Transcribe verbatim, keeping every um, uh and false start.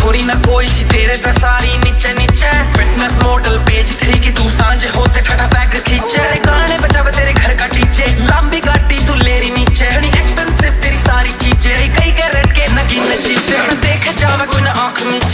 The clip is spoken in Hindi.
छोरी ना कोई सी तेरे तो सारी नीचे नीचे फिटनेस मॉडल पेज थ्री की तू सांझ होते ठटा बैग खींचे तेरे गाने बजावे तेरे घर का डीजे लंबी गाड़ी तू लेरी नीचे घनी एक्सपेंसिव तेरी सारी चीजें कई कैरेट के नगीने शीशे देखे जावे कोई ना आंख में